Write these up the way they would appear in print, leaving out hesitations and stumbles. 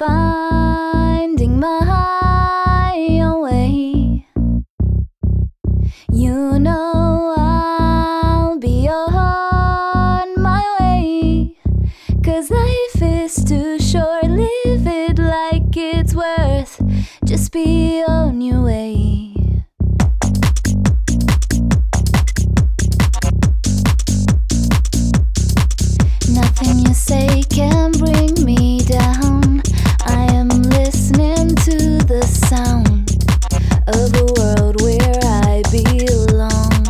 finding my own way. You know I'll be on my way, 'cause life is too short, live it like it's worth. Just be on your way. Nothing you say can bring me down. I am listening to the sound of a world where I belong.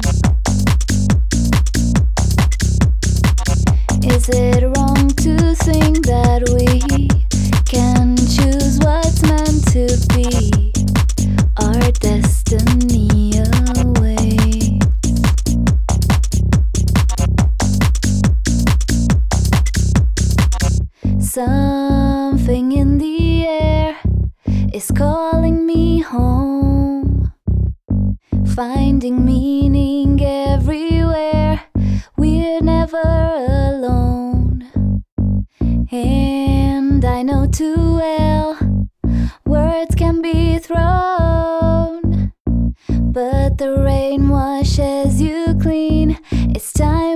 Is it wrong to think that we can choose what's meant to be? Our destiny awaits. Something in the air is calling me home, finding meaning everywhere. We're never alone, and I know too well words can be thrown, but the rain washes you clean. It's time